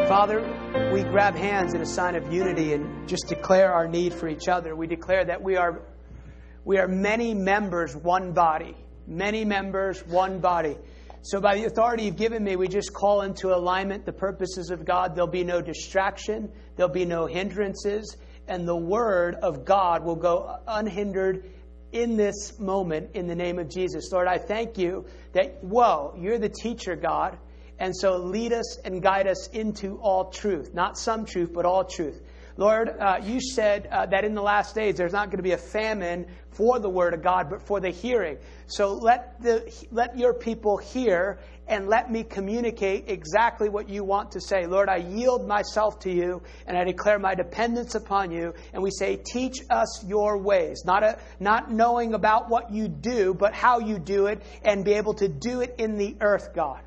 Father, we grab hands in a sign of unity and just declare our need for each other. We declare that we are many members, one body. Many members, one body. So by the authority you've given me, we just call into alignment the purposes of God. There'll be no distraction. There'll be no hindrances. And the Word of God will go unhindered in this moment in the name of Jesus. Lord, I thank you that, you're the teacher, God. And so lead us and guide us into all truth. Not some truth, but all truth. Lord, you said that in the last days there's not going to be a famine for the Word of God, but for the hearing. So let your people hear and let me communicate exactly what you want to say. Lord, I yield myself to you and I declare my dependence upon you. And we say, teach us your ways. Not knowing about what you do, but how you do it and be able to do it in the earth, God.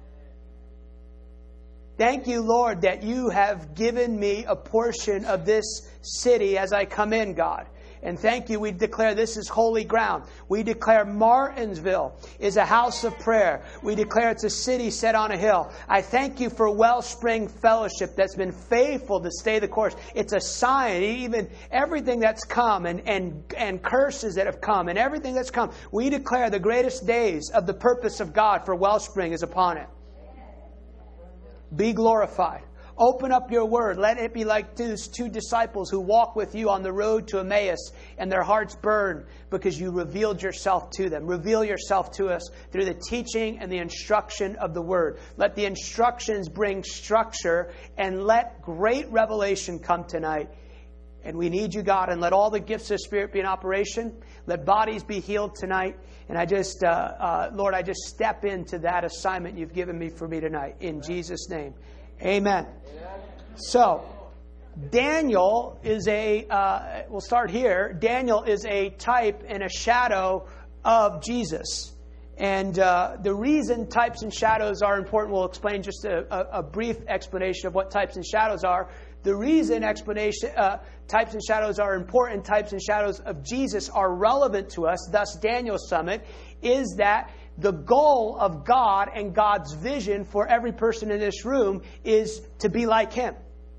Thank you, Lord, that you have given me a portion of this city as I come in, God. And thank you, we declare this is holy ground. We declare Martinsville is a house of prayer. We declare it's a city set on a hill. I thank you for Wellspring Fellowship that's been faithful to stay the course. It's a sign, even everything that's come and curses that have come and everything that's come. We declare the greatest days of the purpose of God for Wellspring is upon it. Be glorified. Open up your word. Let it be like those two disciples who walk with you on the road to Emmaus and their hearts burn because you revealed yourself to them. Reveal yourself to us through the teaching and the instruction of the word. Let the instructions bring structure and let great revelation come tonight. And we need you, God, and let all the gifts of the Spirit be in operation. Let bodies be healed tonight. And I just, Lord, I just step into that assignment you've given me for me tonight. In Jesus' name. Amen. So, Daniel is we'll start here. Daniel is a type and a shadow of Jesus. And the reason types and shadows are important, we'll explain just a brief explanation of what types and shadows are. The reason types and shadows are important, types and shadows of Jesus are relevant to us, thus Daniel's summit, is that the goal of God and God's vision for every person in this room is to be like Him.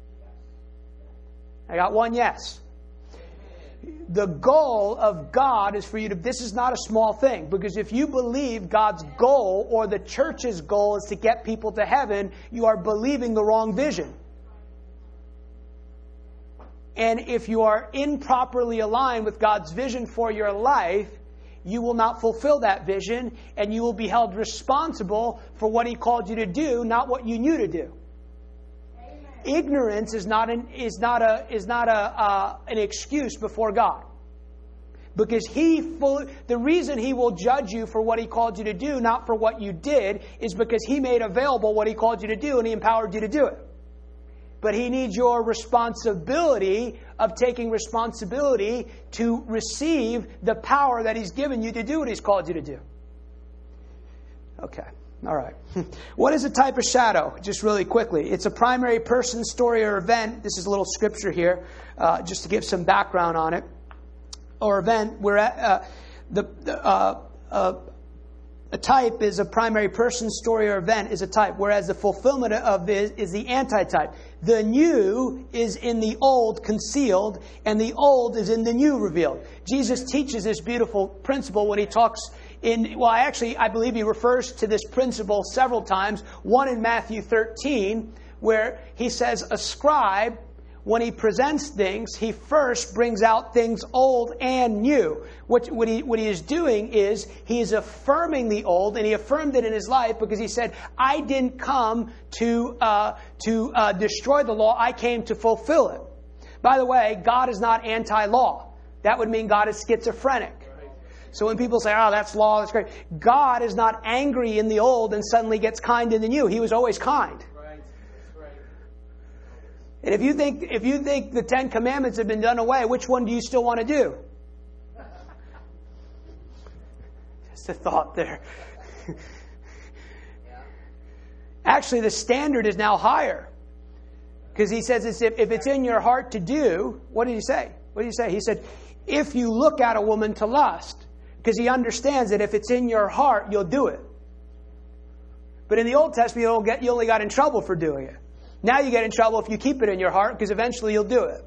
I got one yes. The goal of God is for you to, this is not a small thing, because if you believe God's goal or the church's goal is to get people to heaven, you are believing the wrong vision. And if you are improperly aligned with God's vision for your life, you will not fulfill that vision, and you will be held responsible for what He called you to do, not what you knew to do. Amen. Ignorance is not an excuse before God, because the reason He will judge you for what He called you to do, not for what you did, is because He made available what He called you to do, and He empowered you to do it. But He needs your responsibility of taking responsibility to receive the power that He's given you to do what He's called you to do. Okay. All right. What is a type of shadow? Just really quickly. It's a primary person, story, or event. This is a little scripture here, just to give some background on it. Or event. We're at a type is a primary person, story, or event is a type, whereas the fulfillment of it is the antitype. The new is in the old concealed, and the old is in the new revealed. Jesus teaches this beautiful principle when He talks I believe He refers to this principle several times. One in Matthew 13, where He says, a scribe, when he presents things, he first brings out things old and new. What he is doing is he is affirming the old, and he affirmed it in his life because he said, I didn't come to destroy the law. I came to fulfill it. By the way, God is not anti-law. That would mean God is schizophrenic. So when people say, oh, that's law, that's great. God is not angry in the old and suddenly gets kind in the new. He was always kind. And if you think the Ten Commandments have been done away, which one do you still want to do? Just a thought there. Actually, the standard is now higher. Because He says if it's in your heart to do, what did He say? What did He say? He said, if you look at a woman to lust, because He understands that if it's in your heart, you'll do it. But in the Old Testament, you only got in trouble for doing it. Now you get in trouble if you keep it in your heart, because eventually you'll do it.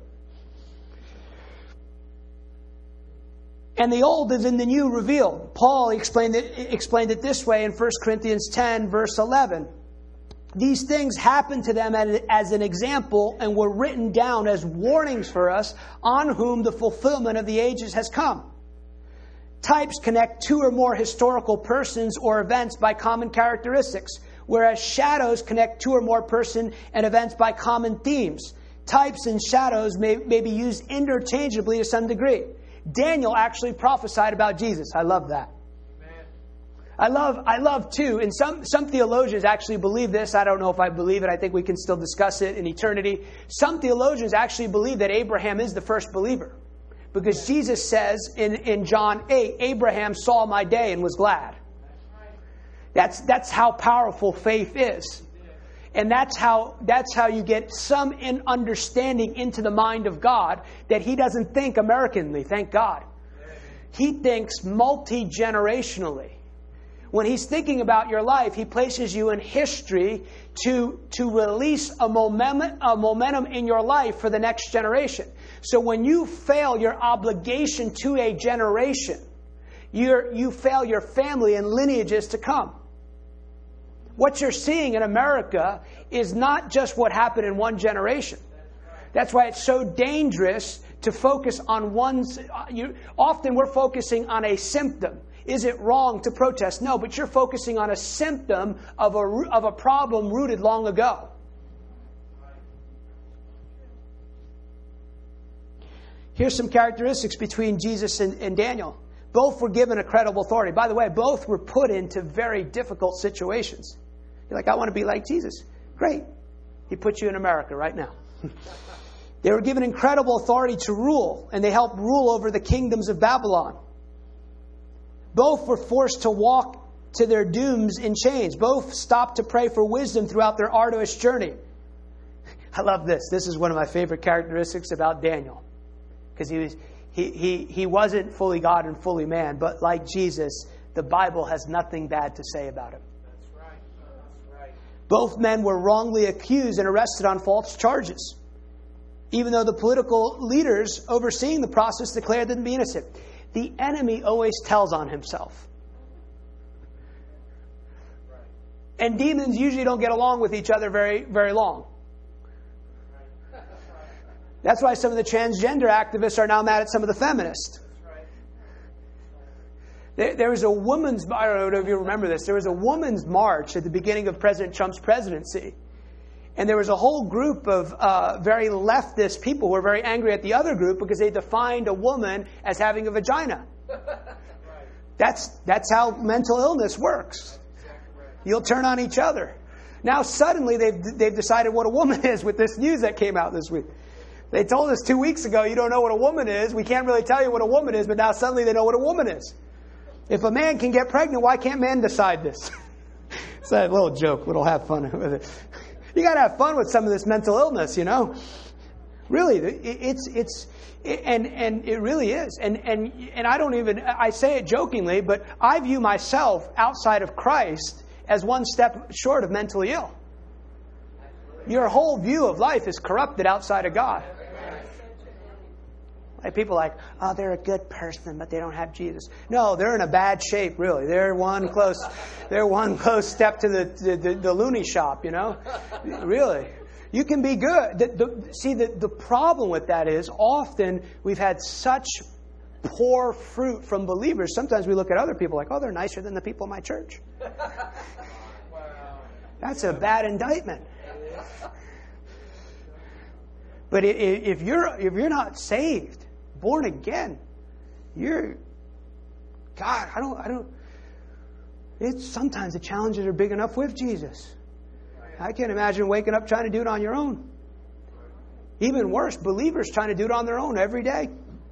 And the old is in the new revealed. Paul explained it this way in 1 Corinthians 10, verse 11. These things happened to them as an example and were written down as warnings for us, on whom the fulfillment of the ages has come. Types connect two or more historical persons or events by common characteristics, whereas shadows connect two or more persons and events by common themes. Types and shadows may be used interchangeably to some degree. Daniel actually prophesied about Jesus. I love that. I love too, and some theologians actually believe this. I don't know if I believe it. I think we can still discuss it in eternity. Some theologians actually believe that Abraham is the first believer. Because Jesus says in John 8, Abraham saw my day and was glad. That's how powerful faith is. And that's how you get some understanding into the mind of God, that He doesn't think Americanly, thank God. He thinks multi-generationally. When He's thinking about your life, He places you in history to release a momentum in your life for the next generation. So when you fail your obligation to a generation, you fail your family and lineages to come. What you're seeing in America is not just what happened in one generation. That's why it's so dangerous to focus on often we're focusing on a symptom. Is it wrong to protest? No, but you're focusing on a symptom of a problem rooted long ago. Here's some characteristics between Jesus and Daniel. Both were given a credible authority. By the way, both were put into very difficult situations. You're like, I want to be like Jesus. Great. He put you in America right now. They were given incredible authority to rule, and they helped rule over the kingdoms of Babylon. Both were forced to walk to their dooms in chains. Both stopped to pray for wisdom throughout their arduous journey. I love this. This is one of my favorite characteristics about Daniel. Because he wasn't fully God and fully man, but like Jesus, the Bible has nothing bad to say about him. That's right. That's right. Both men were wrongly accused and arrested on false charges, even though the political leaders overseeing the process declared them to be innocent. The enemy always tells on himself. And demons usually don't get along with each other very, very long. That's why some of the transgender activists are now mad at some of the feminists. There was a woman's, I don't know if you remember this, there was a woman's march at the beginning of President Trump's presidency. And there was a whole group of very leftist people who were very angry at the other group because they defined a woman as having a vagina. That's how mental illness works. You'll turn on each other. Now suddenly they've decided what a woman is with this news that came out this week. They told us 2 weeks ago, you don't know what a woman is. We can't really tell you what a woman is, but now suddenly they know what a woman is. If a man can get pregnant, why can't men decide this? It's a little joke. We'll have fun with it. You got to have fun with some of this mental illness, you know. Really, and it really is. And I say it jokingly, but I view myself outside of Christ as one step short of mentally ill. Your whole view of life is corrupted outside of God. Like people are like, oh, they're a good person, but they don't have Jesus. No, they're in a bad shape, really. They're one close step to the loony shop, you know. Really, you can be good. The problem with that is often we've had such poor fruit from believers. Sometimes we look at other people like, oh, they're nicer than the people in my church. That's a bad indictment. But if you're not saved, born again, I don't. Sometimes the challenges are big enough with Jesus. I can't imagine waking up trying to do it on your own. Even worse, believers trying to do it on their own every day.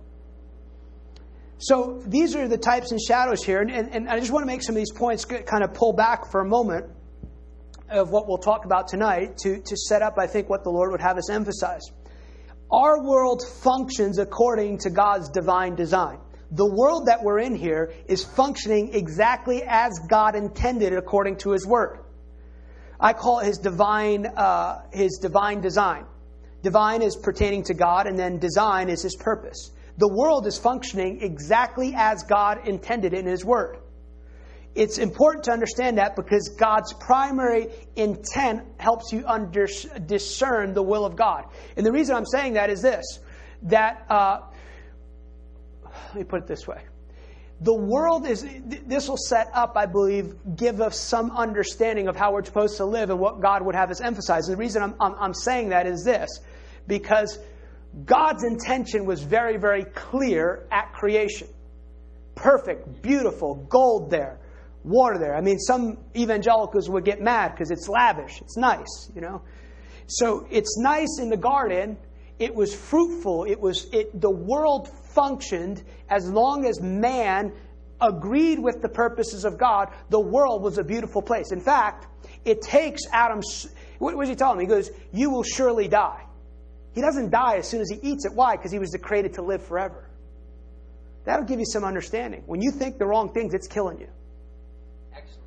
So these are the types and shadows here, and I just want to make some of these points kind of pull back for a moment of what we'll talk about tonight to set up, I think, what the Lord would have us emphasize. Our world functions according to God's divine design. The world that we're in here is functioning exactly as God intended according to His Word. I call it his divine design. Divine is pertaining to God, and then design is his purpose. The world is functioning exactly as God intended in his word. It's important to understand that because God's primary intent helps you discern the will of God. And the reason I'm saying that is this, that, let me put it this way. The world this will set up, I believe, give us some understanding of how we're supposed to live and what God would have us emphasize. And the reason I'm saying that is this, because God's intention was very, very clear at creation. Perfect, beautiful, gold there, water there. I mean, some evangelicals would get mad because it's lavish. It's nice, you know. So it's nice in the garden. It was fruitful. The world functioned as long as man agreed with the purposes of God. The world was a beautiful place. In fact, it takes Adam's... What was he telling him? He goes, you will surely die. He doesn't die as soon as he eats it. Why? Because he was created to live forever. That'll give you some understanding. When you think the wrong things, it's killing you. Excellent.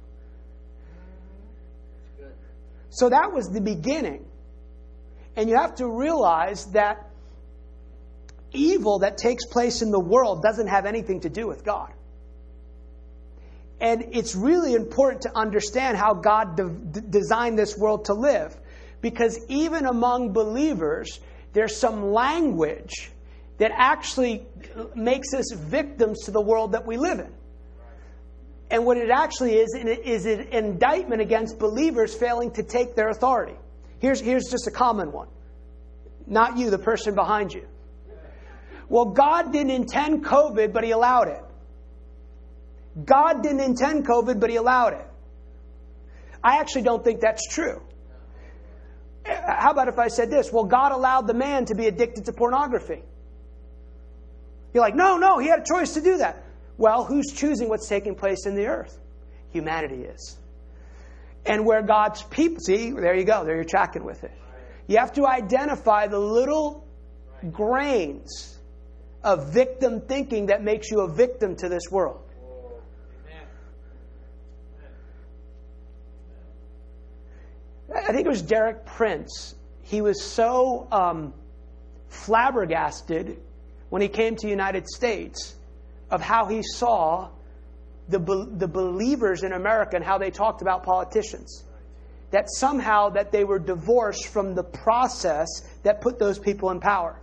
That's good. So that was the beginning. And you have to realize that evil that takes place in the world doesn't have anything to do with God. And it's really important to understand how God designed this world to live. Because even among believers, there's some language that actually makes us victims to the world that we live in. And what it actually is an indictment against believers failing to take their authority. Here's just a common one. Not you, the person behind you. Well, God didn't intend COVID, but he allowed it. God didn't intend COVID, but he allowed it. I actually don't think that's true. How about if I said this? Well, God allowed the man to be addicted to pornography. You're like, no, he had a choice to do that. Well, who's choosing what's taking place in the earth? Humanity is. And where God's people... See, there you go. There you're tracking with it. You have to identify the little grains of victim thinking that makes you a victim to this world. I think it was Derek Prince. He was so flabbergasted when he came to the United States of how he saw the believers in America and how they talked about politicians. That somehow that they were divorced from the process that put those people in power.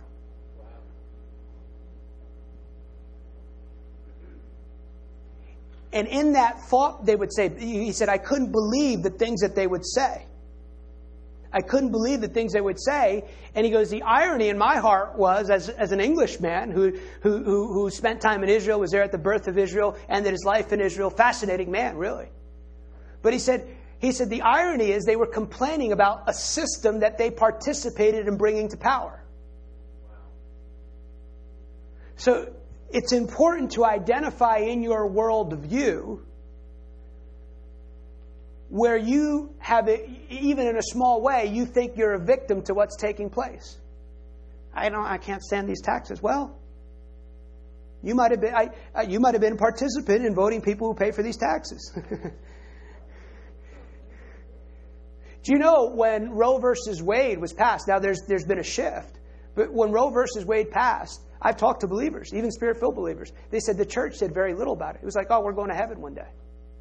And in that thought, they would say, he said, I couldn't believe the things that they would say. I couldn't believe the things they would say. And he goes, the irony in my heart was, as an Englishman who spent time in Israel, was there at the birth of Israel, ended his life in Israel. Fascinating man, really. But he said, the irony is they were complaining about a system that they participated in bringing to power. So it's important to identify in your worldview where you have, even in a small way, you think you're a victim to what's taking place. I can't stand these taxes. Well, you might have been a participant in voting people who pay for these taxes. Do you know when Roe versus Wade was passed? Now there's been a shift, but when Roe versus Wade passed, I've talked to believers, even Spirit-filled believers. They said the church said very little about it. It was like, oh, we're going to heaven one day.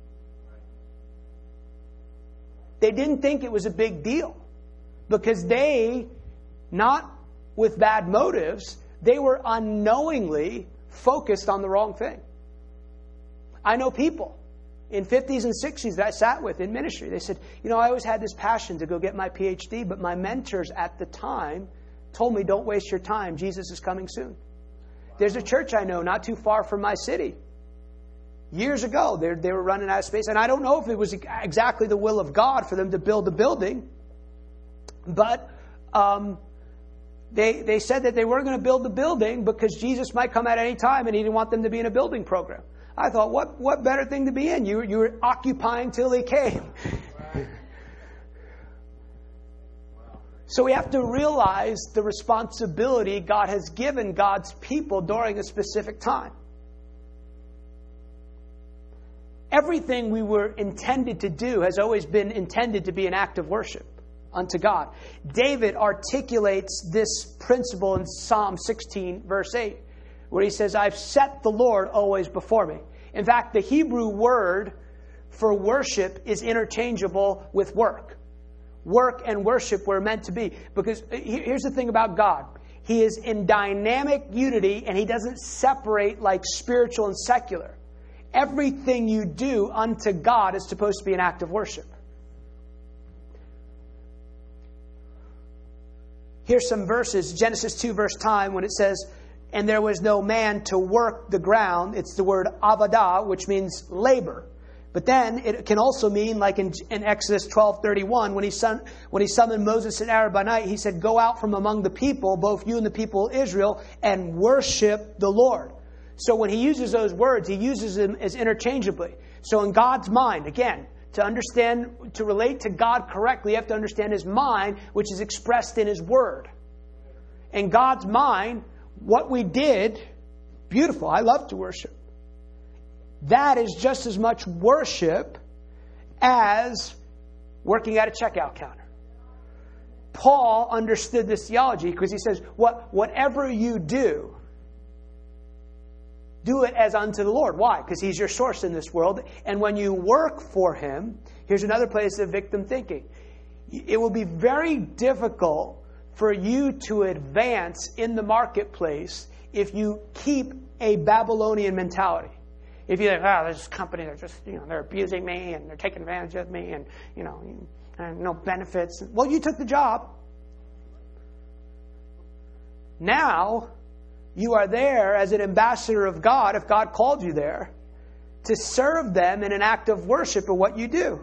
They didn't think it was a big deal because they, not with bad motives, they were unknowingly focused on the wrong thing. I know people in 50s and 60s that I sat with in ministry. They said, I always had this passion to go get my PhD, but my mentors at the time told me, don't waste your time. Jesus is coming soon. There's a church I know not too far from my city. Years ago, they were running out of space. And I don't know if it was exactly the will of God for them to build a building. But they said that they weren't going to build the building because Jesus might come at any time and he didn't want them to be in a building program. I thought, what better thing to be in? You were occupying till he came. So we have to realize the responsibility God has given God's people during a specific time. everything we were intended to do has always been intended to be an act of worship unto God. David articulates this principle in Psalm 16, verse 8, where he says, I've set the Lord always before me. In fact, the Hebrew word for worship is interchangeable with work. Work and worship were meant to be. Because here's the thing about God. He is in dynamic unity, and He doesn't separate like spiritual and secular. Everything you do unto God is supposed to be an act of worship. Here's some verses. Genesis 2 verse 10 when it says, and there was no man to work the ground. It's the word avadah, which means labor. But then it can also mean, like in Exodus 12:31, when he summoned Moses and Aaron by night, he said, go out from among the people, both you and the people of Israel, and worship the Lord. So when he uses those words, he uses them as interchangeably. So in God's mind, again, to understand, to relate to God correctly, you have to understand His mind, which is expressed in His Word. In God's mind, what we did, beautiful. I love to worship. That is just as much worship as working at a checkout counter. Paul understood this theology because he says, whatever you do it as unto the Lord. Why? Because He's your source in this world. And when you work for Him, here's another place of victim thinking. It will be very difficult for you to advance in the marketplace if you keep a Babylonian mentality. If you think, there's this company, they're just, they're abusing me and they're taking advantage of me and, and no benefits. Well, you took the job. Now, you are there as an ambassador of God, if God called you there, to serve them in an act of worship of what you do.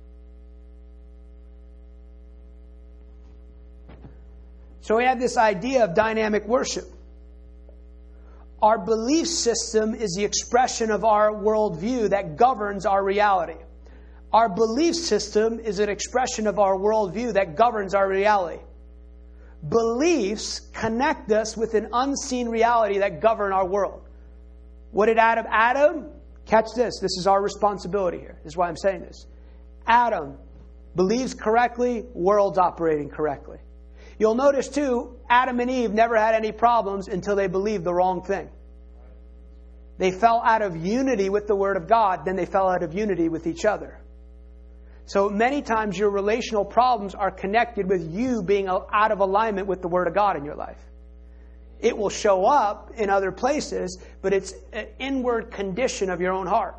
So we have this idea of dynamic worship. Our belief system is the expression of our worldview that governs our reality. Our belief system is an expression of our worldview that governs our reality. Beliefs connect us with an unseen reality that govern our world. What did Adam, catch this. This is our responsibility here. This is why I'm saying this. Adam believes correctly, world's operating correctly. You'll notice too, Adam and Eve never had any problems until they believed the wrong thing. They fell out of unity with the Word of God, then they fell out of unity with each other. So many times your relational problems are connected with you being out of alignment with the Word of God in your life. It will show up in other places, but it's an inward condition of your own heart.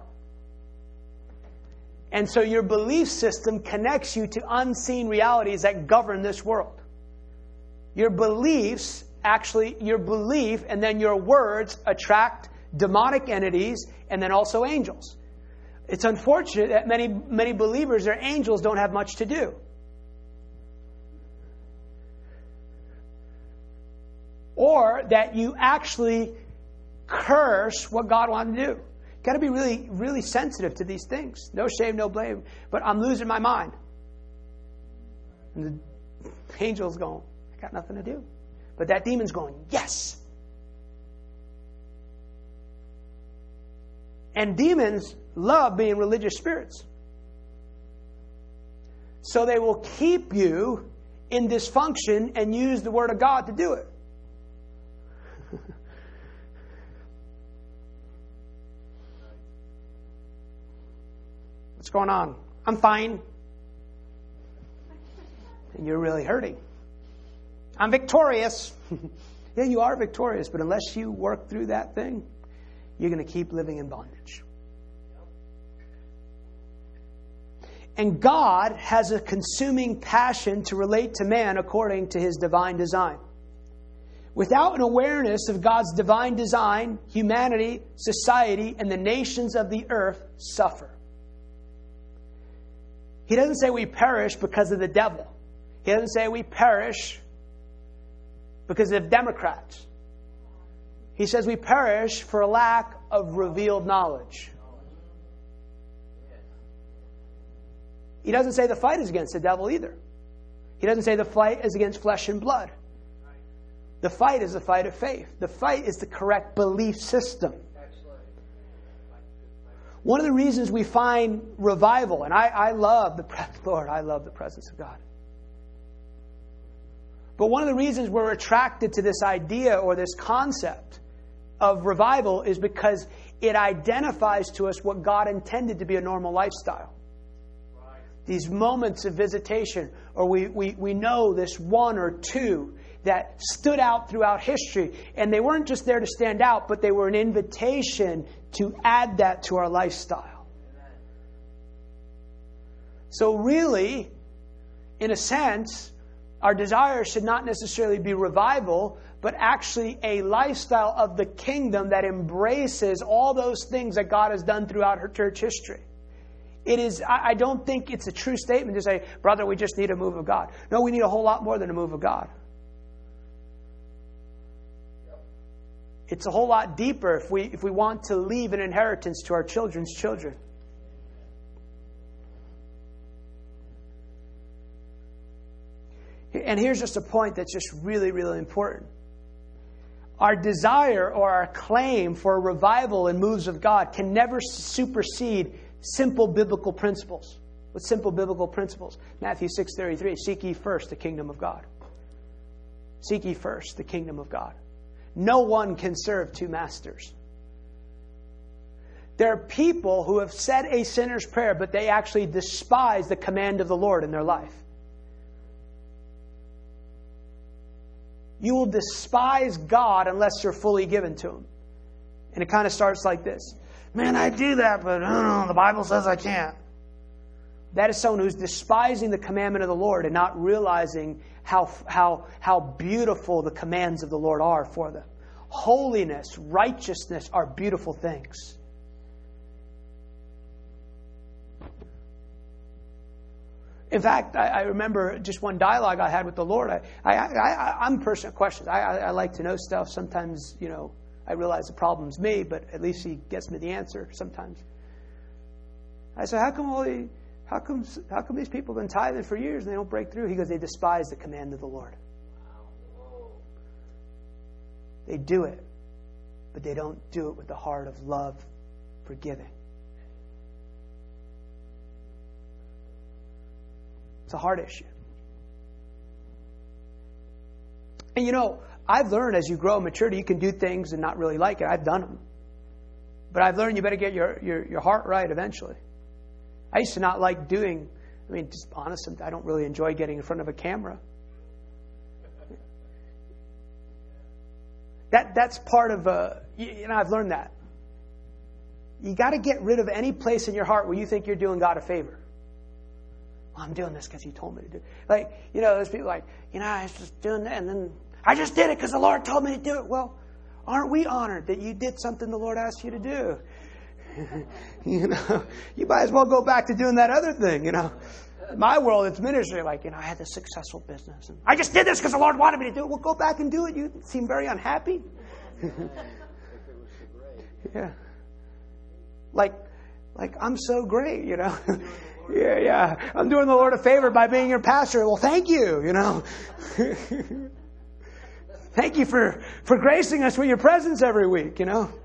And so your belief system connects you to unseen realities that govern this world. Your beliefs, your belief and then your words attract demonic entities and then also angels. It's unfortunate that many believers or angels don't have much to do. Or that you actually curse what God wanted to do. You've got to be really, really sensitive to these things. No shame, no blame. But I'm losing my mind. And the angel's going, I got nothing to do. But that demon's going, yes. And demons love being religious spirits. So they will keep you in dysfunction and use the Word of God to do it. What's going on? I'm fine. And you're really hurting. I'm victorious. Yeah, you are victorious, but unless you work through that thing, you're going to keep living in bondage. And God has a consuming passion to relate to man according to His divine design. Without an awareness of God's divine design, humanity, society, and the nations of the earth suffer. He doesn't say we perish because of the devil. He doesn't say we perish because of Democrats. He says we perish for a lack of revealed knowledge. He doesn't say the fight is against the devil either. He doesn't say the fight is against flesh and blood. The fight is the fight of faith. The fight is the correct belief system. One of the reasons we find revival, and I love the Lord, I love the presence of God. But one of the reasons we're attracted to this idea or this concept of revival is because it identifies to us what God intended to be a normal lifestyle. Right. These moments of visitation, or we know this one or two that stood out throughout history. And they weren't just there to stand out, but they were an invitation to add that to our lifestyle. Amen. So really, in a sense, our desire should not necessarily be revival, but actually a lifestyle of the kingdom that embraces all those things that God has done throughout her church history. It is. I don't think it's a true statement to say, brother, we just need a move of God. No, we need a whole lot more than a move of God. It's a whole lot deeper if we want to leave an inheritance to our children's children. And here's just a point that's just really, really important. Our desire or our claim for revival and moves of God can never supersede simple biblical principles. What simple biblical principles? Matthew 6:33, seek ye first the kingdom of God. Seek ye first the kingdom of God. No one can serve two masters. There are people who have said a sinner's prayer, but they actually despise the command of the Lord in their life. You will despise God unless you're fully given to Him. And it kind of starts like this. Man, I do that, but the Bible says I can't. That is someone who's despising the commandment of the Lord and not realizing how beautiful the commands of the Lord are for them. Holiness, righteousness are beautiful things. In fact, I remember just one dialogue I had with the Lord. I'm a person of questions. I like to know stuff. Sometimes, I realize the problem's me, but at least He gets me the answer sometimes. I said, how come these people have been tithing for years and they don't break through? He goes, they despise the command of the Lord. They do it, but they don't do it with the heart of love for giving. It's a heart issue. And I've learned as you grow in maturity, you can do things and not really like it. I've done them. But I've learned you better get your heart right eventually. I used to not like doing, just honest, I don't really enjoy getting in front of a camera. That's part of, I've learned that. You got to get rid of any place in your heart where you think you're doing God a favor. I'm doing this because He told me to do it. There's people like, I was just doing that, and then I just did it because the Lord told me to do it. Well, aren't we honored that you did something the Lord asked you to do? You might as well go back to doing that other thing, In my world, it's ministry. I had this successful business. And I just did this because the Lord wanted me to do it. Well, go back and do it. You seem very unhappy. Yeah. Like I'm so great, Yeah. I'm doing the Lord a favor by being your pastor. Well, thank you, Thank you for gracing us with your presence every week,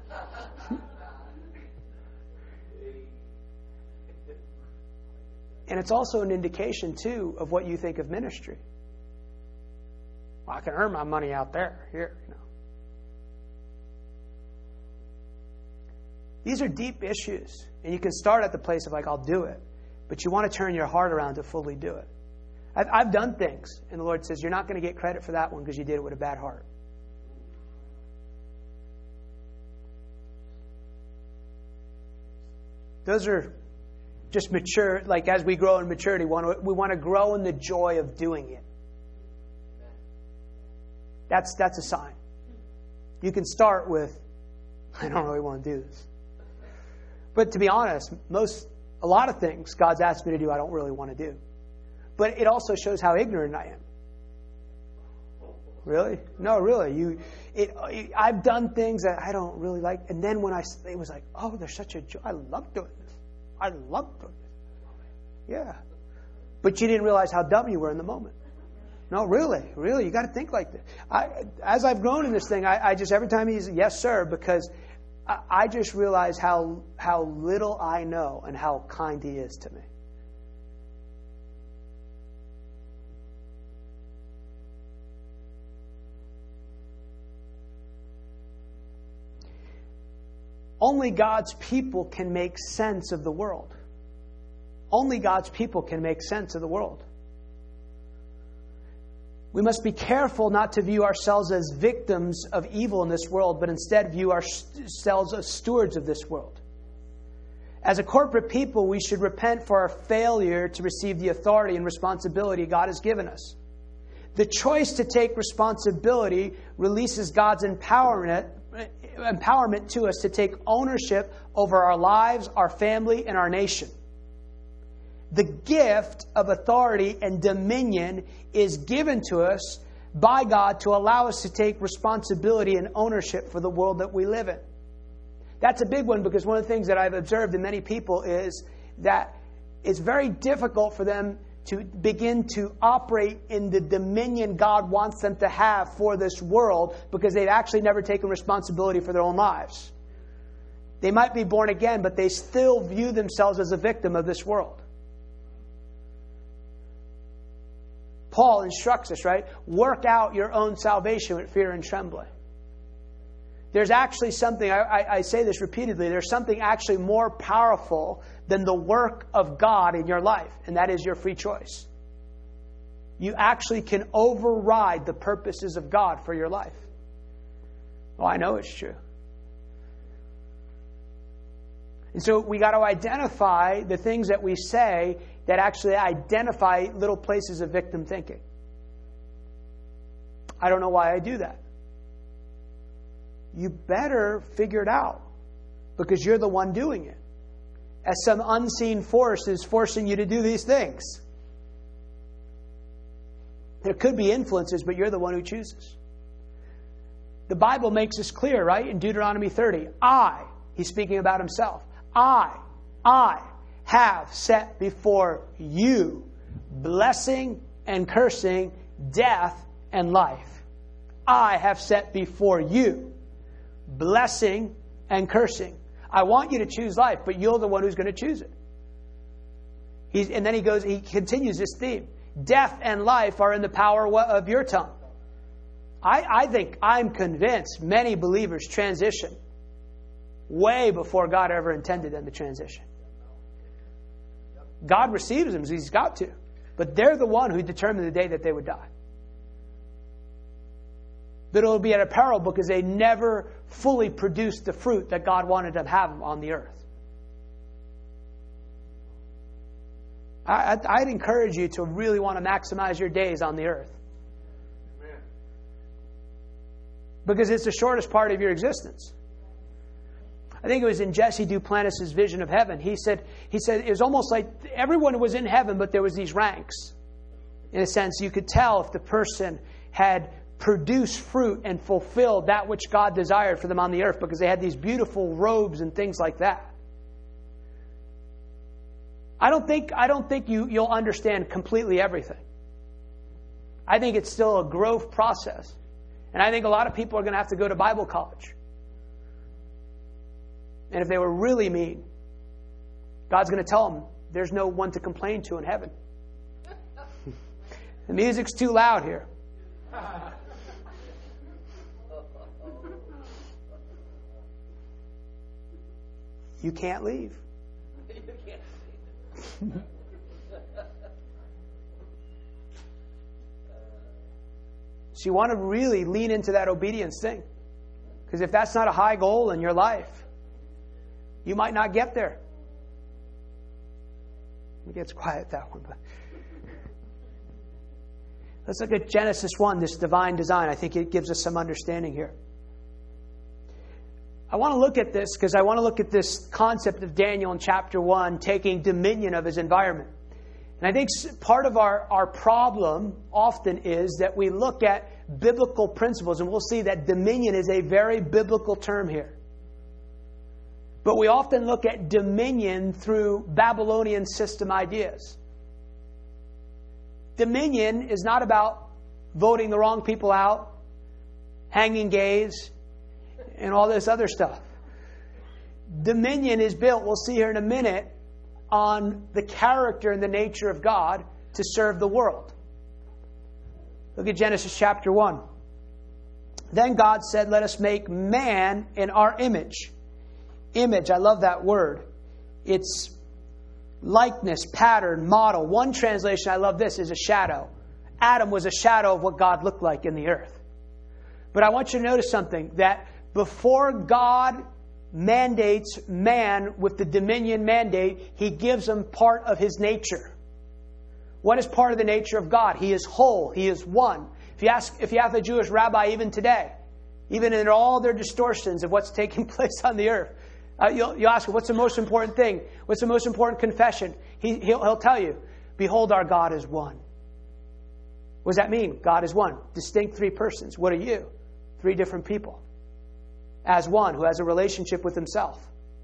And it's also an indication, too, of what you think of ministry. Well, I can earn my money out there. Here, These are deep issues. And you can start at the place of I'll do it. But you want to turn your heart around to fully do it. I've done things. And the Lord says, you're not going to get credit for that one because you did it with a bad heart. Those are just mature, as we grow in maturity, we want to grow in the joy of doing it. That's a sign. You can start with, I don't really want to do this. But to be honest, a lot of things God's asked me to do, I don't really want to do. But it also shows how ignorant I am. Really? No, really. I've done things that I don't really like. And then when it was like, oh, there's such a joy. I love doing this. I love doing this. Yeah. But you didn't realize how dumb you were in the moment. No, really. You got to think like this. As I've grown in this thing, I just, every time he's, yes, sir, because I just realize how little I know and how kind He is to me. Only God's people can make sense of the world. Only God's people can make sense of the world. We must be careful not to view ourselves as victims of evil in this world, but instead view ourselves as stewards of this world. As a corporate people, we should repent for our failure to receive the authority and responsibility God has given us. The choice to take responsibility releases God's empowerment to us to take ownership over our lives, our family, and our nation. The gift of authority and dominion is given to us by God to allow us to take responsibility and ownership for the world that we live in. That's a big one, because one of the things that I've observed in many people is that it's very difficult for them to begin to operate in the dominion God wants them to have for this world, because they've actually never taken responsibility for their own lives. They might be born again, but they still view themselves as a victim of this world. Paul instructs us, right? Work out your own salvation with fear and trembling. There's actually something, I say this repeatedly, there's something actually more powerful than the work of God in your life, and that is your free choice. You actually can override the purposes of God for your life. Oh, I know it's true. And so we got to identify the things that we say that actually identify little places of victim thinking. I don't know why I do that. You better figure it out, because you're the one doing it. As some unseen force is forcing you to do these things. There could be influences, but you're the one who chooses. The Bible makes this clear, right? In Deuteronomy 30. He's speaking about himself. I have set before you blessing and cursing, death and life. I have set before you blessing and cursing. I want you to choose life, but you're the one who's going to choose it. And then he continues this theme. Death and life are in the power of your tongue. I'm convinced many believers transition way before God ever intended them to transition. God receives them as He's got to, but they're the one who determined the day that they would die. That it'll be at a peril because they never fully produced the fruit that God wanted them to have on the earth. I'd encourage you to really want to maximize your days on the earth. Amen. Because it's the shortest part of your existence. I think it was in Jesse Duplantis' vision of heaven. He said it was almost like everyone was in heaven, but there was these ranks. In a sense, you could tell if the person had produced fruit and fulfilled that which God desired for them on the earth, because they had these beautiful robes and things like that. I don't think you'll understand completely everything. I think it's still a growth process. And I think a lot of people are going to have to go to Bible college. And if they were really mean, God's going to tell them there's no one to complain to in heaven. The music's too loud here. You can't leave. So you want to really lean into that obedience thing. Because if that's not a high goal in your life, you might not get there. It gets quiet, that one. But let's look at Genesis 1, this divine design. I think it gives us some understanding here. I want to look at this because I want to look at this concept of Daniel in chapter 1 taking dominion of his environment. And I think part of our problem often is that we look at biblical principles, and we'll see that dominion is a very biblical term here. But we often look at dominion through Babylonian system ideas. Dominion is not about voting the wrong people out, hanging gays, and all this other stuff. Dominion is built, we'll see here in a minute, on the character and the nature of God to serve the world. Look at Genesis chapter 1. Then God said, let us make man in our image. Image, I love that word. It's likeness, pattern, model. One translation, I love this, is a shadow. Adam was a shadow of what God looked like in the earth. But I want you to notice something, that before God mandates man with the dominion mandate, He gives him part of His nature. What is part of the nature of God? He is whole. He is one. If you ask a Jewish rabbi even today, even in all their distortions of what's taking place on the earth, you'll ask him, what's the most important thing? What's the most important confession? He'll tell you, behold, our God is one. What does that mean? God is one. Distinct three persons. What are you? Three different people. As one who has a relationship with Himself.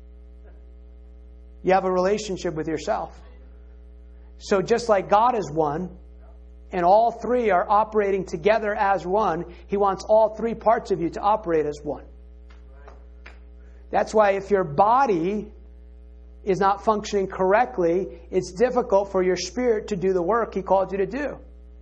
You have a relationship with yourself. So just like God is one, and all three are operating together as one, He wants all three parts of you to operate as one. That's why if your body is not functioning correctly, it's difficult for your spirit to do the work He called you to do.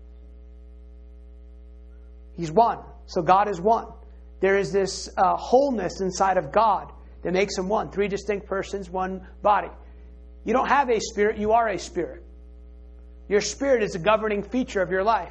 He's one. So God is one. There is this wholeness inside of God that makes Him one. Three distinct persons, one body. You don't have a spirit, you are a spirit. Your spirit is a governing feature of your life.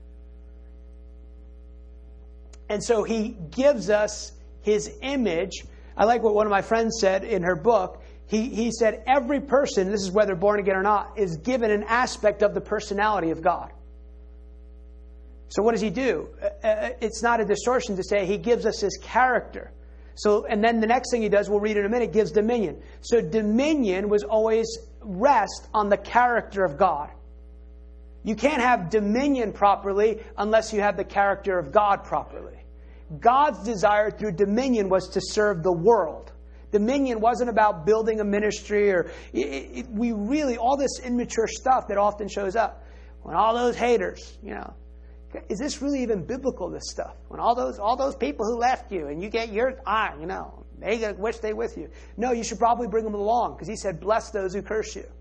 And so He gives us His image. I like what one of my friends said in her book. He said every person, this is whether born again or not, is given an aspect of the personality of God. So what does He do? It's not a distortion to say He gives us His character. So, and then the next thing He does, we'll read in a minute, gives dominion. So dominion was always rest on the character of God. You can't have dominion properly unless you have the character of God properly. God's desire through dominion was to serve the world. Dominion wasn't about building a ministry or we really, all this immature stuff that often shows up. When all those haters, is this really even biblical, this stuff? When all those people who left you and you get your they wish they with you. No, you should probably bring them along because He said, bless those who curse you.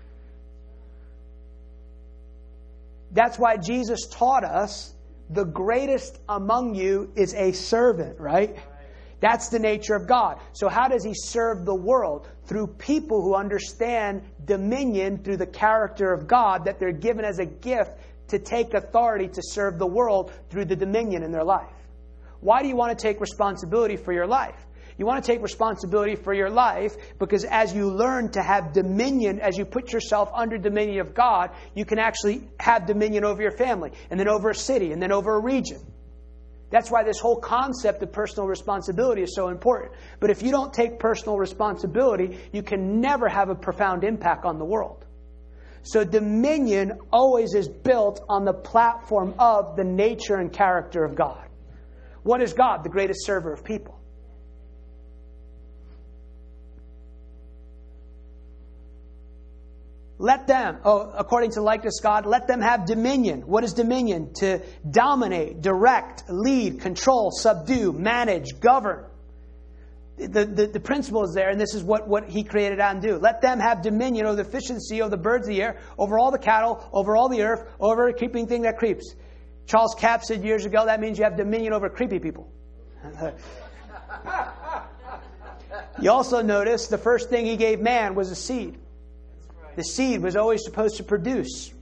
That's why Jesus taught us the greatest among you is a servant, right? That's the nature of God. So how does He serve the world? Through people who understand dominion through the character of God, that they're given as a gift to take authority to serve the world through the dominion in their life. Why do you want to take responsibility for your life? You want to take responsibility for your life because as you learn to have dominion, as you put yourself under dominion of God, you can actually have dominion over your family, and then over a city, and then over a region. That's why this whole concept of personal responsibility is so important. But if you don't take personal responsibility, you can never have a profound impact on the world. So dominion always is built on the platform of the nature and character of God. What is God? The greatest server of people. Let them, according to likeness God, let them have dominion. What is dominion? To dominate, direct, lead, control, subdue, manage, govern. The principle is there, and this is what He created Adam to do. Let them have dominion over the fish and sea, over the birds of the air, over all the cattle, over all the earth, over every creeping thing that creeps. Charles Capp said years ago, that means you have dominion over creepy people. You also notice the first thing He gave man was a seed. The seed was always supposed to produce.